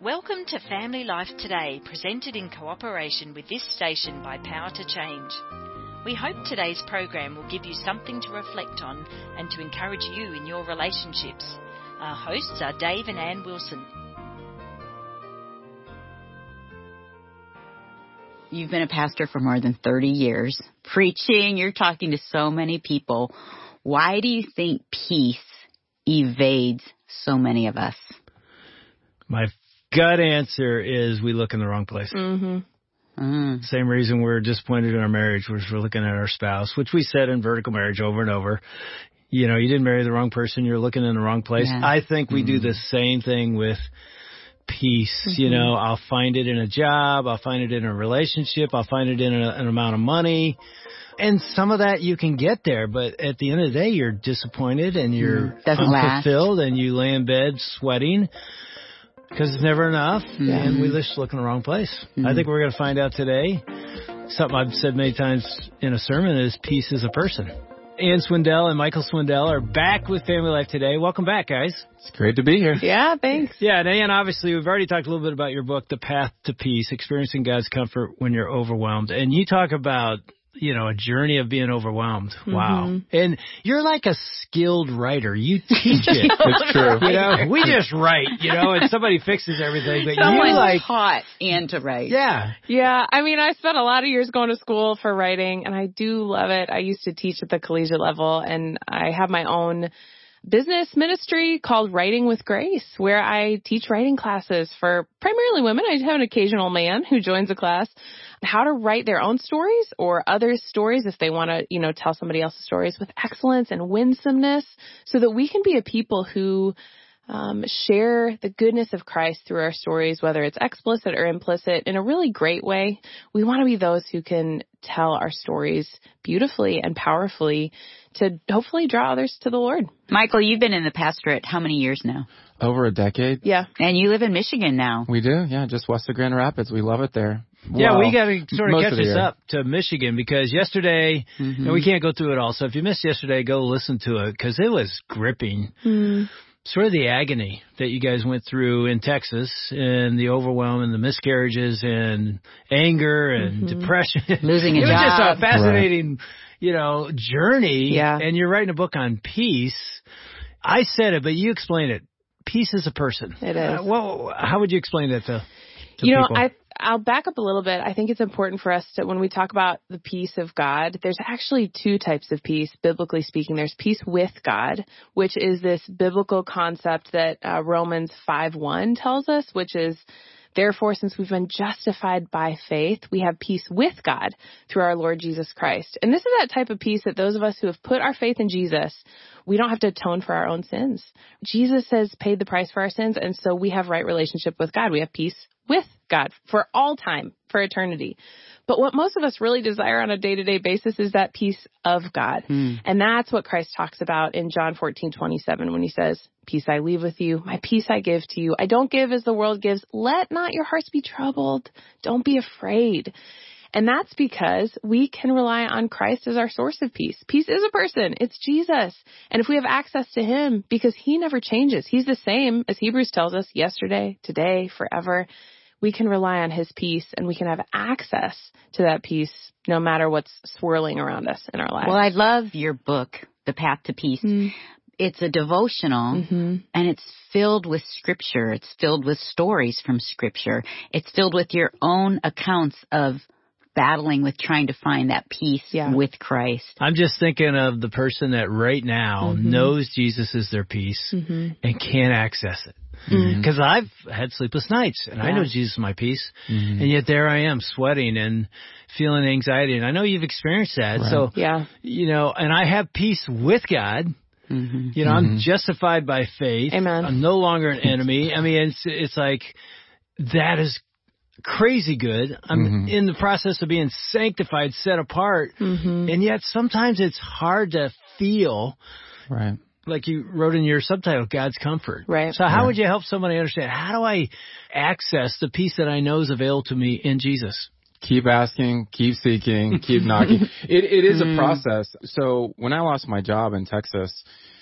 Welcome to Family Life Today, presented in cooperation with this station by Power to Change. We hope today's program will give you something to reflect on and to encourage you in your relationships. Our hosts are Dave and Ann Wilson. You've been a pastor for more than 30 years, preaching, you're talking to so many people. Why do you think peace evades so many of us? My gut answer is we look in the wrong place. Same reason we're disappointed in our marriage, which we're looking at our spouse, which we said in vertical marriage over and over. You know, you didn't marry the wrong person, you're looking in the wrong place. Yeah. I think we do the same thing with peace. You know, I'll find it in a job, I'll find it in a relationship, I'll find it in an amount of money. And some of that you can get there, but at the end of the day, you're disappointed and you're unfulfilled and you lay in bed sweating. Because it's never enough, and we just look in the wrong place. I think we're going to find out today, something I've said many times in a sermon, is peace is a person. Ann Swindell and Michael Swindell are back with Family Life Today. Welcome back, guys. It's great to be here. Yeah, thanks. Yeah, and Ann, obviously, we've already talked a little bit about your book, The Path to Peace, Experiencing God's Comfort When You're Overwhelmed. And you talk about, you know, a journey of being overwhelmed. Wow. And you're like a skilled writer. You teach it. It's true. You know, we just write, you know, and somebody fixes everything. But Someone you like taught Ann to write. Yeah. Yeah, I mean, I spent a lot of years going to school for writing, and I do love it. I used to teach at the collegiate level, and I have my own business ministry called Writing with Grace, where I teach writing classes for primarily women. I have an occasional man who joins a class, how to write their own stories or others' stories if they want to, you know, tell somebody else's stories with excellence and winsomeness, so that we can be a people who share the goodness of Christ through our stories, whether it's explicit or implicit, in a really great way. We want to be those who can tell our stories beautifully and powerfully to hopefully draw others to the Lord. Michael, you've been in the pastorate how many years now? Over a decade. Yeah. And you live in Michigan now. We do, yeah, just west of Grand Rapids. We love it there. Yeah, Well, we got to sort of most catch of the us year. up to Michigan, because yesterday, and we can't go through it all, so if you missed yesterday, go listen to it, because it was gripping. Sort of the agony that you guys went through in Texas, and the overwhelm and the miscarriages and anger and depression. Losing a It was job. just a fascinating, you know, journey. Yeah. And you're writing a book on peace. I said it, but you explain it. Peace is a person. It is. Well, how would you explain that to You know, people? I'll back up a little bit. I think it's important for us to, when we talk about the peace of God, there's actually two types of peace, biblically speaking. There's peace with God, which is this biblical concept that Romans 5:1 tells us, which is, therefore, since we've been justified by faith, we have peace with God through our Lord Jesus Christ. And this is that type of peace that those of us who have put our faith in Jesus, we don't have to atone for our own sins. Jesus has paid the price for our sins, and so we have right relationship with God. We have peace with God for all time, for eternity. But what most of us really desire on a day-to-day basis is that peace of God. And that's what Christ talks about in John 14:27 when he says, peace I leave with you, my peace I give to you. I don't give as the world gives. Let not your hearts be troubled. Don't be afraid. And that's because we can rely on Christ as our source of peace. Peace is a person. It's Jesus. And if we have access to him, because he never changes, he's the same, as Hebrews tells us, yesterday, today, forever, we can rely on his peace, and we can have access to that peace no matter what's swirling around us in our lives. Well, I love your book, The Path to Peace. It's a devotional, and it's filled with scripture. It's filled with stories from scripture. It's filled with your own accounts of battling with trying to find that peace with Christ. I'm just thinking of the person that right now knows Jesus is their peace and can't access it. Because I've had sleepless nights, and I know Jesus is my peace, and yet there I am sweating and feeling anxiety, and I know you've experienced that. Right. So, Yeah. you know, and I have peace with God. You know, I'm justified by faith. Amen. I'm no longer an enemy. I mean, it's like, that is crazy good. I'm in the process of being sanctified, set apart, and yet sometimes it's hard to feel. Right. Like you wrote in your subtitle, God's comfort. Right. So how would you help somebody understand, how do I access the peace that I know is available to me in Jesus? Keep asking, keep seeking, keep knocking. It is a process. So when I lost my job in Texas,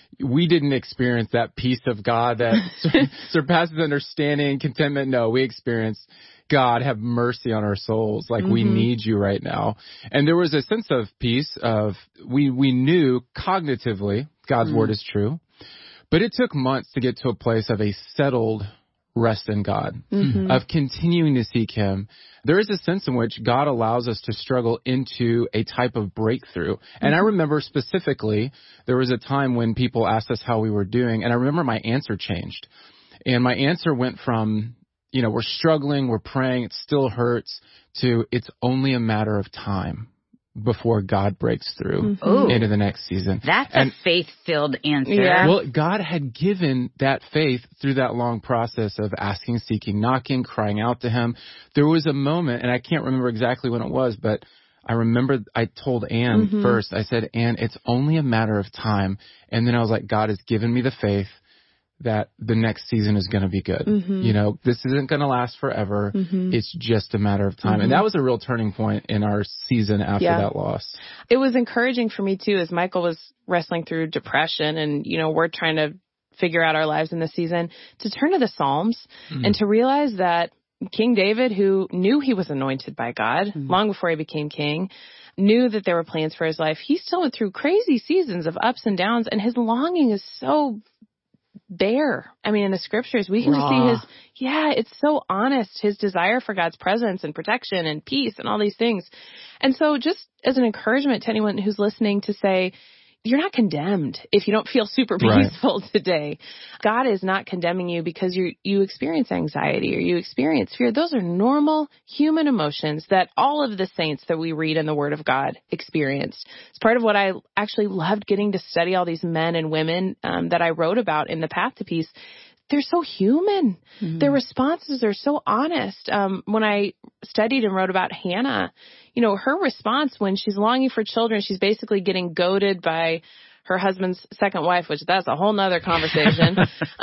we didn't experience that peace of God that surpasses understanding, contentment. No, we experienced, God, have mercy on our souls. Like, we need you right now. And there was a sense of peace of, we knew cognitively God's word is true, but it took months to get to a place of a settled rest in God, of continuing to seek him. There is a sense in which God allows us to struggle into a type of breakthrough. And I remember specifically, there was a time when people asked us how we were doing, and I remember my answer changed. And my answer went from, we're struggling, we're praying, it still hurts, to it's only a matter of time before God breaks through into the next season. That's a faith-filled answer. Yeah. Well, God had given that faith through that long process of asking, seeking, knocking, crying out to him. There was a moment, and I can't remember exactly when it was, but I remember I told Ann first, I said, Ann, it's only a matter of time. And then I was like, God has given me the faith that the next season is going to be good. This isn't going to last forever. It's just a matter of time. And that was a real turning point in our season after that loss. It was encouraging for me too, as Michael was wrestling through depression and, we're trying to figure out our lives in this season, to turn to the Psalms and to realize that King David, who knew he was anointed by God long before he became king, knew that there were plans for his life. He still went through crazy seasons of ups and downs, and his longing is so bare. I mean, in the scriptures, we can just see it's so honest, his desire for God's presence and protection and peace and all these things. And so just as an encouragement to anyone who's listening, to say, you're not condemned if you don't feel super peaceful today. God is not condemning you because you experience anxiety or you experience fear. Those are normal human emotions that all of the saints that we read in the Word of God experienced. It's part of what I actually loved getting to study all these men and women that I wrote about in The Path to Peace. They're so human. Their responses are so honest. When I studied and wrote about Hannah, her response when she's longing for children, she's basically getting goaded by her husband's second wife, which that's a whole nother conversation.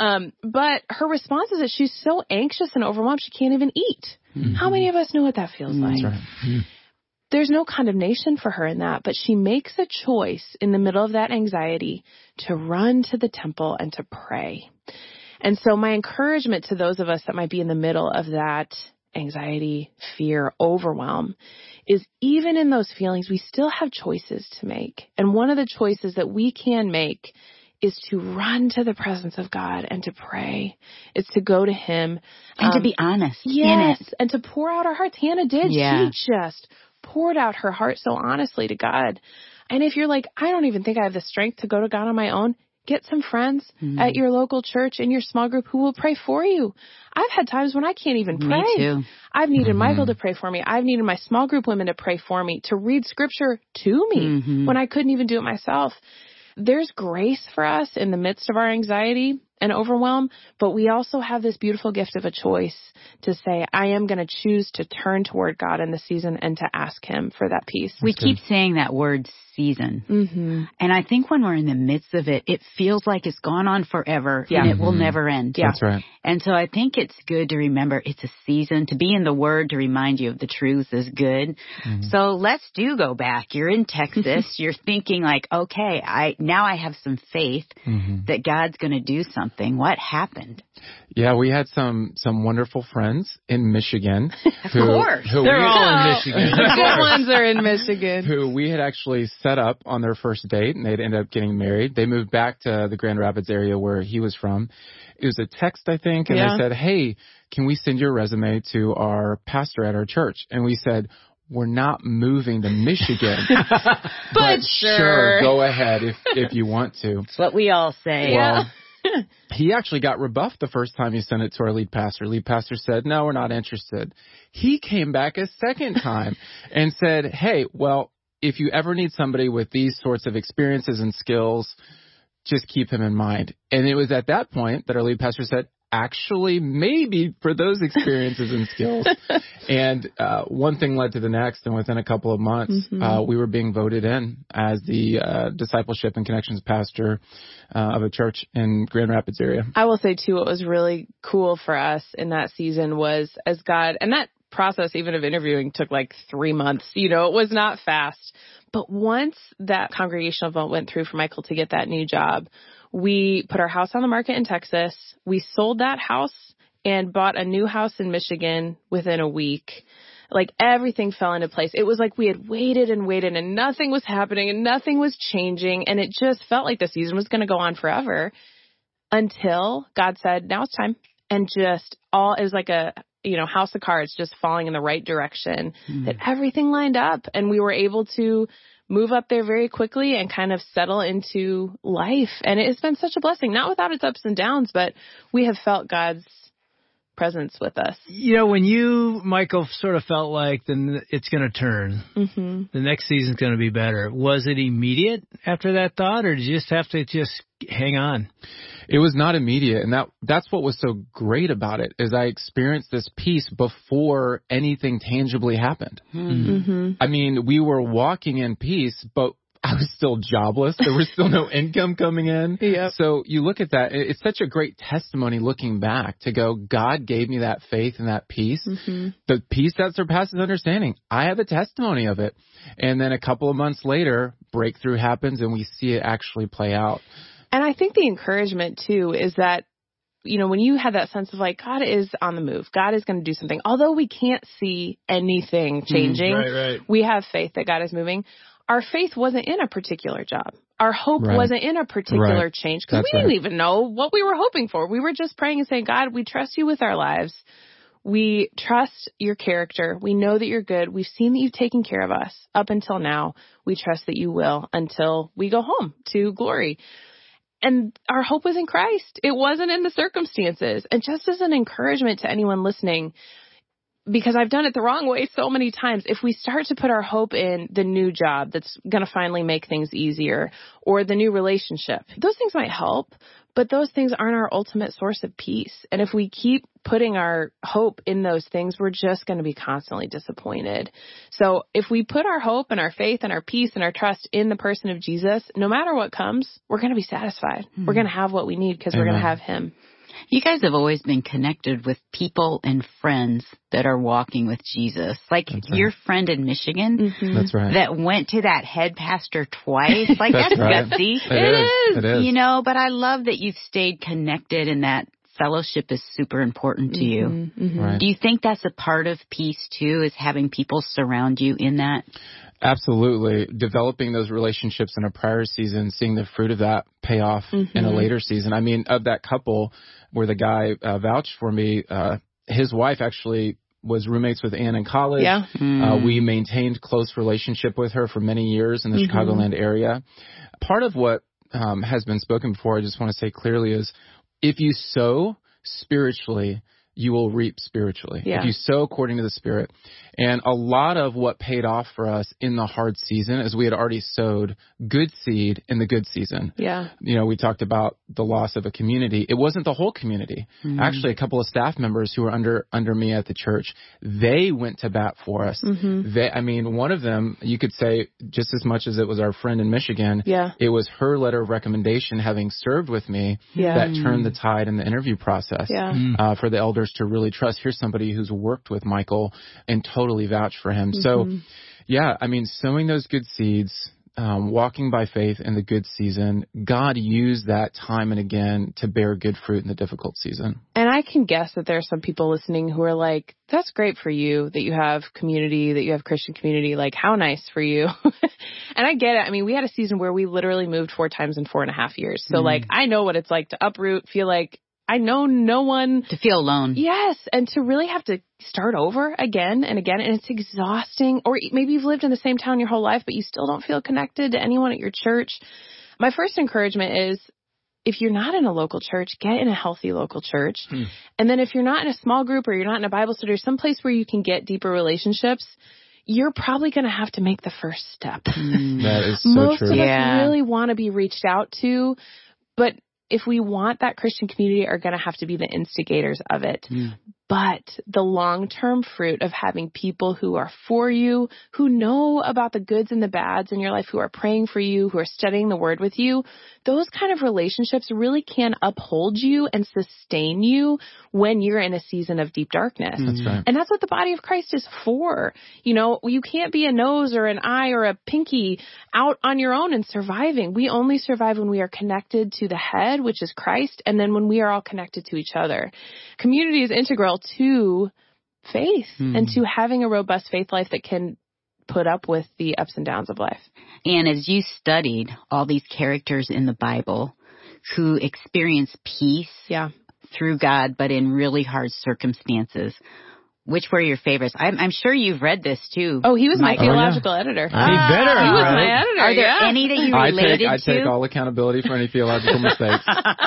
But her response is that she's so anxious and overwhelmed, she can't even eat. How many of us know what that feels like? Right. There's no condemnation for her in that, but she makes a choice in the middle of that anxiety to run to the temple and to pray. And so my encouragement to those of us that might be in the middle of that anxiety, fear, overwhelm is, even in those feelings, we still have choices to make. And one of the choices that we can make is to run to the presence of God and to pray. It's to go to him. And to be honest in it. And to pour out our hearts. Hannah did. Yeah. She just poured out her heart so honestly to God. And if you're like, I don't even think I have the strength to go to God on my own, get some friends at your local church, in your small group, who will pray for you. I've had times when I can't even pray. Me too. I've needed Michael to pray for me. I've needed my small group women to pray for me, to read scripture to me when I couldn't even do it myself. There's grace for us in the midst of our anxiety and overwhelm, but we also have this beautiful gift of a choice to say, I am going to choose to turn toward God in the season and to ask him for that peace. We keep saying that word season. And I think when we're in the midst of it, it feels like it's gone on forever and it will never end. Yeah. That's right. And so I think it's good to remember it's a season. To be in the Word to remind you of the truth is good. So let's go back. You're in Texas. You're thinking like, okay, now I have some faith that God's going to do something. What happened? Yeah, we had some wonderful friends in Michigan. Of course. They're all in Michigan. The good ones are in Michigan. Who we had actually set up on their first date, and they'd ended up getting married. They moved back to the Grand Rapids area where he was from. It was a text, I think, and they said, hey, can we send your resume to our pastor at our church? And we said, we're not moving to Michigan. but sure, go ahead if you want to. It's what we all say. Well, he actually got rebuffed the first time he sent it to our lead pastor. Lead pastor said, no, we're not interested. He came back a second time and said, hey, well, if you ever need somebody with these sorts of experiences and skills, just keep him in mind. And it was at that point that our lead pastor said, actually, maybe for those experiences and skills. And one thing led to the next, and within a couple of months, we were being voted in as the discipleship and connections pastor of a church in Grand Rapids area. I will say, too, what was really cool for us in that season was as God, and that process even of interviewing took like 3 months. It was not fast. But once that congregational vote went through for Michael to get that new job, We put our house on the market in Texas. We sold that house and bought a new house in Michigan within a week. Like everything fell into place. It was like we had waited and waited and nothing was happening and nothing was changing. And it just felt like the season was going to go on forever until God said, now it's time. And just it was like a, house of cards just falling in the right direction, that everything lined up and we were able to move up there very quickly and kind of settle into life. And it's been such a blessing, not without its ups and downs, but we have felt God's presence with us. When you, Michael, sort of felt like then it's going to turn, the next season's going to be better, was it immediate after that thought, or did you just have to hang on? It was not immediate, and that's what was so great about it, is I experienced this peace before anything tangibly happened. I mean, we were walking in peace, but I was still jobless. There was still no income coming in. Yep. So you look at that, it's such a great testimony looking back to go, God gave me that faith and that peace, the peace that surpasses understanding. I have a testimony of it. And then a couple of months later, breakthrough happens and we see it actually play out. And I think the encouragement too is that, when you have that sense of like, God is on the move, God is going to do something. Although we can't see anything changing, right. We have faith that God is moving. Our faith wasn't in a particular job. Our hope wasn't in a particular change because we didn't even know what we were hoping for. We were just praying and saying, God, we trust you with our lives. We trust your character. We know that you're good. We've seen that you've taken care of us up until now. We trust that you will until we go home to glory. And our hope was in Christ. It wasn't in the circumstances. And just as an encouragement to anyone listening, because I've done it the wrong way so many times, if we start to put our hope in the new job that's going to finally make things easier or the new relationship, those things might help, but those things aren't our ultimate source of peace. And if we keep putting our hope in those things, we're just going to be constantly disappointed. So if we put our hope and our faith and our peace and our trust in the person of Jesus, no matter what comes, we're going to be satisfied. We're going to have what we need because we're going to have him. You guys have always been connected with people and friends that are walking with Jesus. Like your friend in Michigan That's right. that went to that head pastor twice. Like that's right. gutsy. It is. But I love that you've stayed connected and that fellowship is super important to you. Right. Do you think that's a part of peace too, is having people surround you in that? Absolutely. Developing those relationships in a prior season, seeing the fruit of that pay off in a later season. I mean, of that couple where the guy vouched for me, his wife actually was roommates with Ann in college. Yeah. We maintained close relationship with her for many years in the Chicagoland area. Part of what has been spoken before, I just want to say clearly, is if you sow spiritually, you will reap spiritually. Yeah. If you sow according to the Spirit. And a lot of what paid off for us in the hard season is we had already sowed good seed in the good season. Yeah. We talked about the loss of a community. It wasn't the whole community. Actually, a couple of staff members who were under me at the church, they went to bat for us. One of them, you could say just as much as it was our friend in Michigan, it was her letter of recommendation having served with me that turned the tide in the interview process for the elders to really trust. Here's somebody who's worked with Michael and totally vouch for him. So, sowing those good seeds, walking by faith in the good season, God used that time and again to bear good fruit in the difficult season. And I can guess that there are some people listening who are like, that's great for you that you have community, that you have Christian community. Like, how nice for you. And I get it. I mean, we had a season where we literally moved 4 times in 4.5 years. So I know what it's like to uproot, feel like I know no one. To feel alone. Yes. And to really have to start over again and again. And it's exhausting. Or maybe you've lived in the same town your whole life, but you still don't feel connected to anyone at your church. My first encouragement is, if you're not in a local church, get in a healthy local church. And then if you're not in a small group or you're not in a Bible study or someplace where you can get deeper relationships, you're probably going to have to make the first step. That is so Most true. of us really want to be reached out to, but if we want that Christian community, are going to have to be the instigators of it. But the long-term fruit of having people who are for you, who know about the goods and the bads in your life, who are praying for you, who are studying the Word with you, those kind of relationships really can uphold you and sustain you when you're in a season of deep darkness. That's right. And that's what the body of Christ is for. You know, you can't be a nose or an eye or a pinky out on your own and surviving. We only survive when we are connected to the head, which is Christ, and then when we are all connected to each other. Community is integral to faith and to having a robust faith life that can put up with the ups and downs of life. And as you studied all these characters in the Bible who experience peace through God, but in really hard circumstances, which were your favorites? I'm sure you've read this too. Oh, he was my theological editor. He better. He was my editor. Are there any that you related I to? take all accountability for any theological mistakes.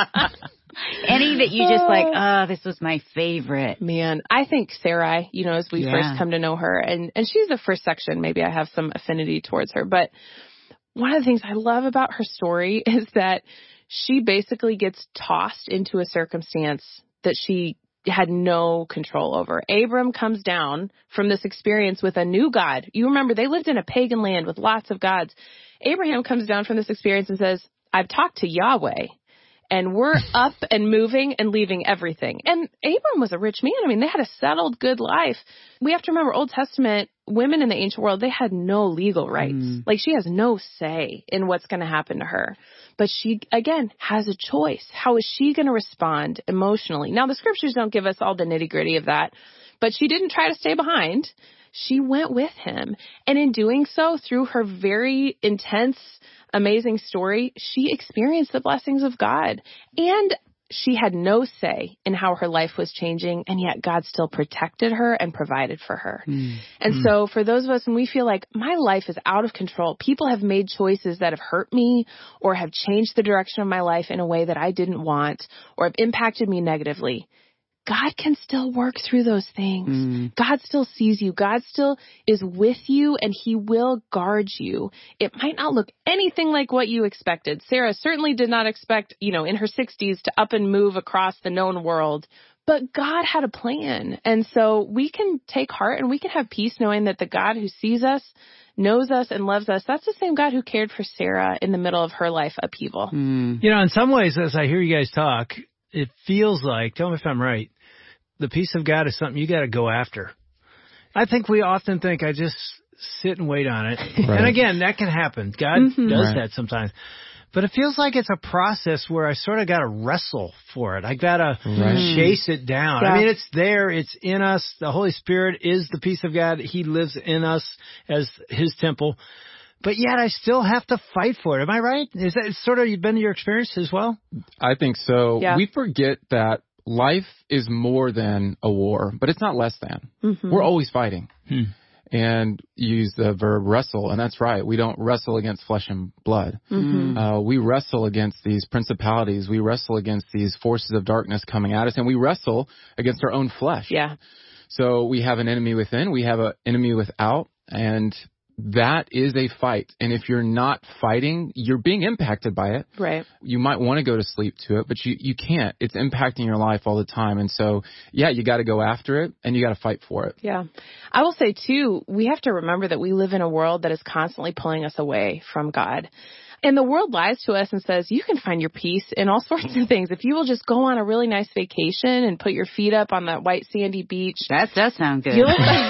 Any that you just like, this was my favorite? Man, I think Sarai, you know, as we first come to know her, and she's the first section, maybe I have some affinity towards her, but one of the things I love about her story is that she basically gets tossed into a circumstance that she had no control over. Abram comes down from this experience with a new God. You remember, they lived in a pagan land with lots of gods. Abraham comes down from this experience and says, I've talked to Yahweh. And we're up and moving and leaving everything. And Abram was a rich man. I mean, they had a settled, good life. We have to remember, Old Testament women in the ancient world, they had no legal rights. Like, she has no say in what's going to happen to her. But she, again, has a choice. How is she going to respond emotionally? Now, the scriptures don't give us all the nitty-gritty of that, but she didn't try to stay behind. She went with him. And in doing so, through her very intense, amazing story, she experienced the blessings of God. And she had no say in how her life was changing, and yet God still protected her and provided for her. And so for those of us, when we feel like my life is out of control, people have made choices that have hurt me or have changed the direction of my life in a way that I didn't want or have impacted me negatively, God can still work through those things. God still sees you. God still is with you, and he will guard you. It might not look anything like what you expected. Sarah certainly did not expect, you know, in her 60s to up and move across the known world, but God had a plan. And so we can take heart and we can have peace knowing that the God who sees us, knows us, and loves us, that's the same God who cared for Sarah in the middle of her life upheaval. You know, in some ways, as I hear you guys talk, it feels like, tell me if I'm right, the peace of God is something you got to go after. I think we often think I just sit and wait on it. Right. And again, that can happen. God does that sometimes. But it feels like it's a process where I sort of got to wrestle for it. I got to chase it down. I mean, it's there. It's in us. The Holy Spirit is the peace of God. He lives in us as his temple. But yet I still have to fight for it. Am I right? Is that sort of been your experience as well? I think so. Yeah. We forget that life is more than a war, but it's not less than. We're always fighting. And you use the verb wrestle, and that's right. We don't wrestle against flesh and blood. We wrestle against these principalities. We wrestle against these forces of darkness coming at us, and we wrestle against our own flesh. Yeah. So we have an enemy within, we have an enemy without, and that is a fight. And if you're not fighting, you're being impacted by it. Right. You might want to go to sleep to it, but you can't. It's impacting your life all the time. And so, yeah, you got to go after it and you got to fight for it. Yeah. I will say, too, we have to remember that we live in a world that is constantly pulling us away from God. And the world lies to us and says, you can find your peace in all sorts of things. If you will just go on a really nice vacation and put your feet up on that white sandy beach. That does sound good. You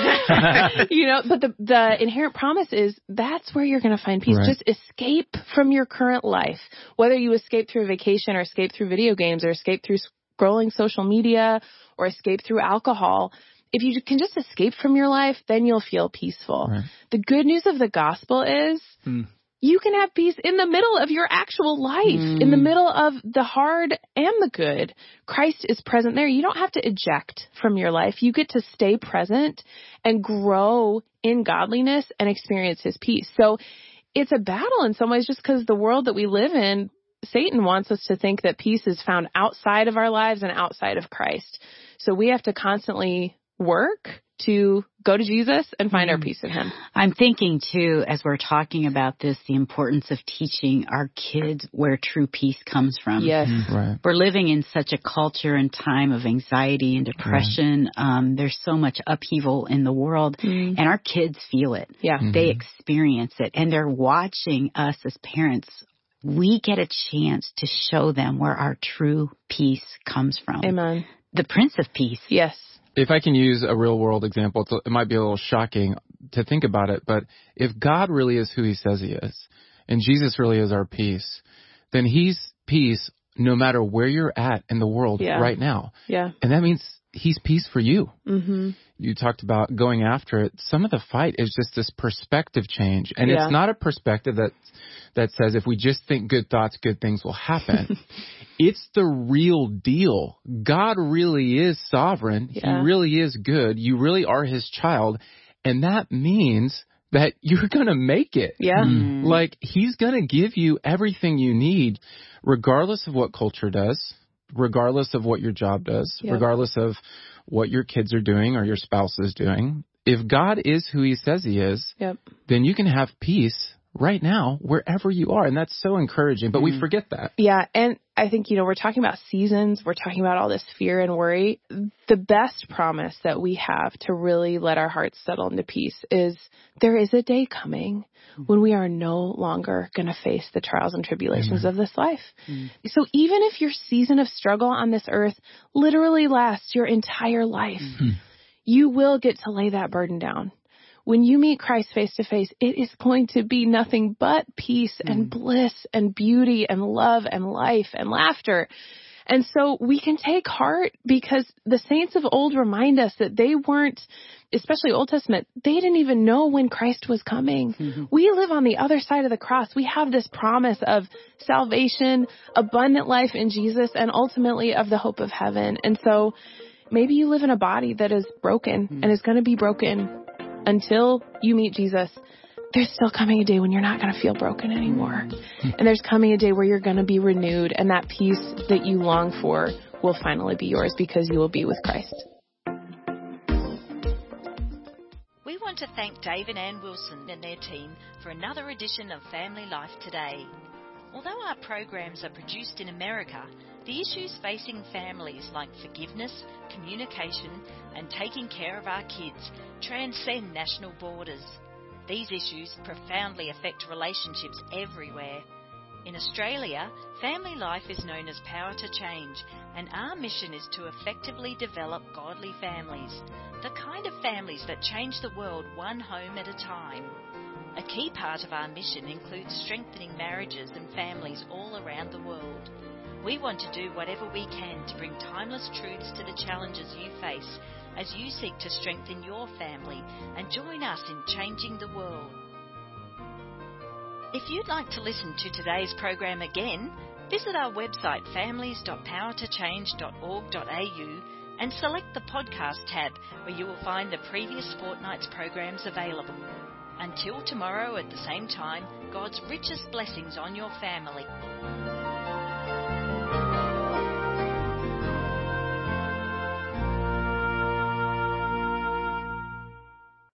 know, but the inherent promise is that's where you're going to find peace. Right. Just escape from your current life. Whether you escape through a vacation or escape through video games or escape through scrolling social media or escape through alcohol. If you can just escape from your life, then you'll feel peaceful. Right. The good news of the gospel is you can have peace in the middle of your actual life, in the middle of the hard and the good. Christ is present there. You don't have to eject from your life. You get to stay present and grow in godliness and experience his peace. So it's a battle in some ways just because the world that we live in, Satan wants us to think that peace is found outside of our lives and outside of Christ. So we have to constantly work to go to Jesus and find our peace in him. I'm thinking too, as we're talking about this, the importance of teaching our kids where true peace comes from. Yes. Right. We're living in such a culture and time of anxiety and depression. Right. There's so much upheaval in the world, and our kids feel it. Yeah. They experience it, and they're watching us as parents. We get a chance to show them where our true peace comes from. Amen. The Prince of Peace. Yes. If I can use a real world example, it might be a little shocking to think about it, but if God really is who he says he is, and Jesus really is our peace, then he's peace no matter where you're at in the world right now. Yeah. And that means he's peace for you. Mm-hmm. You talked about going after it. Some of the fight is just this perspective change. And it's not a perspective that says if we just think good thoughts, good things will happen. It's the real deal. God really is sovereign. Yeah. He really is good. You really are his child. And that means that you're going to make it. Yeah. Like he's going to give you everything you need, regardless of what culture does, regardless of what your job does, regardless of what your kids are doing or your spouse is doing. If God is who he says he is, then you can have peace right now, wherever you are. And that's so encouraging, but we forget that. Yeah. And I think, we're talking about seasons. We're talking about all this fear and worry. The best promise that we have to really let our hearts settle into peace is there is a day coming when we are no longer going to face the trials and tribulations of this life. So even if your season of struggle on this earth literally lasts your entire life, you will get to lay that burden down. When you meet Christ face to face, it is going to be nothing but peace and bliss and beauty and love and life and laughter. And so we can take heart because the saints of old remind us that they weren't, especially Old Testament, they didn't even know when Christ was coming. We live on the other side of the cross. We have this promise of salvation, abundant life in Jesus, and ultimately of the hope of heaven. And so maybe you live in a body that is broken and is going to be broken until you meet Jesus. There's still coming a day when you're not going to feel broken anymore. And there's coming a day where you're going to be renewed, and that peace that you long for will finally be yours because you will be with Christ. We want to thank Dave and Ann Wilson and their team for another edition of Family Life Today. Although our programs are produced in America, the issues facing families like forgiveness, communication, and taking care of our kids transcend national borders. These issues profoundly affect relationships everywhere. In Australia, Family Life is known as Power to Change, and our mission is to effectively develop godly families, the kind of families that change the world one home at a time. A key part of our mission includes strengthening marriages and families all around the world. We want to do whatever we can to bring timeless truths to the challenges you face as you seek to strengthen your family and join us in changing the world. If you'd like to listen to today's program again, visit our website families.powertochange.org.au and select the podcast tab where you will find the previous fortnight's programs available. Until tomorrow at the same time, God's richest blessings on your family.